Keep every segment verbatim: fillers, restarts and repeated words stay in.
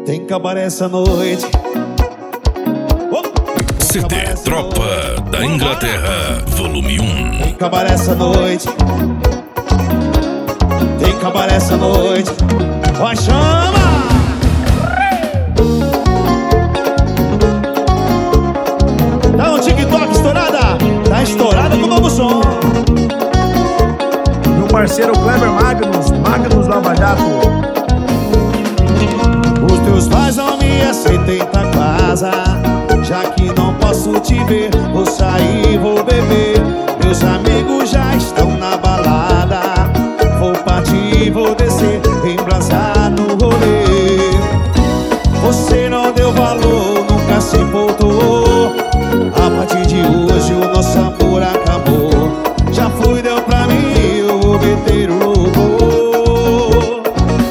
Tem cabaré essa noite. Oh! C D Tropa da Inglaterra, volume um. Tem cabaré essa noite. Tem cabaré essa noite. Ó, chama! Tá um TikTok estourada? Tá estourada com o novo som. Meu parceiro Kleber Magnus, Magnus Lava Jato. Os teus pais não me aceitam em tua casa. Já que não posso te ver, vou sair, vou beber. Meus amigos já estão na balada. Vou partir, vou descer, embrasar no rolê. Você não deu valor, nunca se importou. A partir de hoje o nosso amor acabou. Já fui, deu pra mim, eu vou meter o louvor.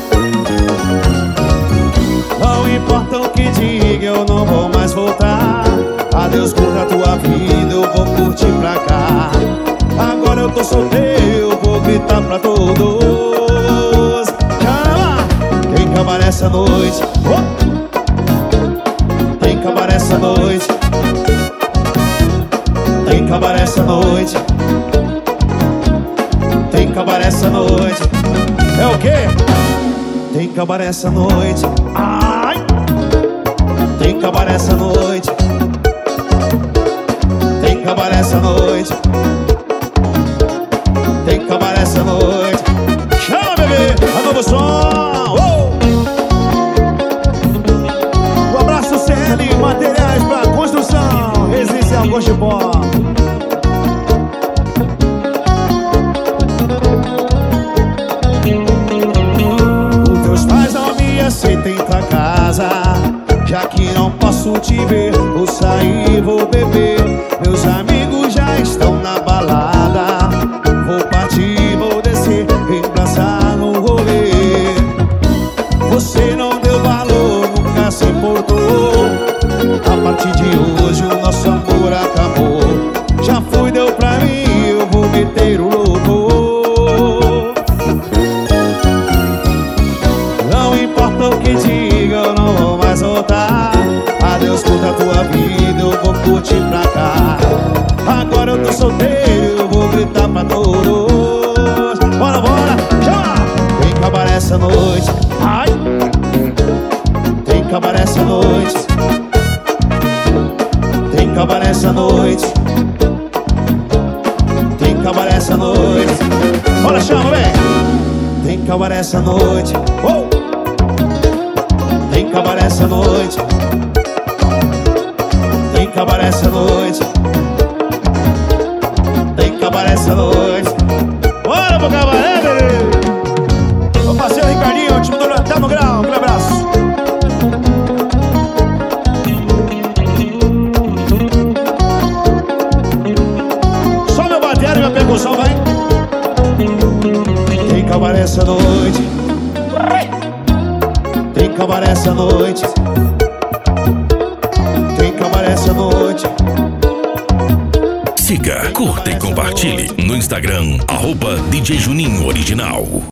Não importa o que diga, eu não vou mais voltar. Adeus, curta a tua vida, eu vou curtir pra cá. Agora eu tô solteiro, eu vou gritar pra todos. Chama! Tem cabaré essa noite. Oh! Tem cabaré essa noite. Tem cabaré essa noite. Tem cabaré essa noite. É o quê? Tem cabaré essa noite. Ai! Tem cabaré essa noite. Tem cabaré essa noite. Tem cabaré essa noite. Chama, bebê! A novo som! Oh! Um abraço, C L Materiais pra construção. Residencial Cochipó. Os teus pais não me aceitam em tua casa. Já que não posso te ver, vou sair, vou beber. Meus amigos já estão na balada. Vou partir, vou descer, embraçar no rolê. Você não deu valor, nunca se importou. A partir de hoje o nosso amor acabou. Já fui, deu pra mim, eu vou meter o louvor. Não importa o que diga, eu não vou mais voltar. Adeus, curta a tua vida, eu vou curtir pra cá. Agora eu tô solteiro, eu vou gritar pra todos. Bora, bora, chama! Tem cabaré essa noite. Ai! Tem cabaré essa noite. Tem cabaré essa noite. Tem cabaré essa noite. Bora, chama, vem! Tem cabaré essa noite. Oh! Tem cabaré essa noite. Tem cabaré essa noite. Tem cabaré essa noite. Bora pro cabaré, bebê! Meu parceiro Ricardinho, o time do Tá no Grau, aquele abraço. Só meu bateria e minha percussão, vai. Tem cabaré essa noite. Tem cabaré essa noite. Tem cabaré essa noite. Siga, curta e compartilhe no Instagram, arroba D J Juninho Original.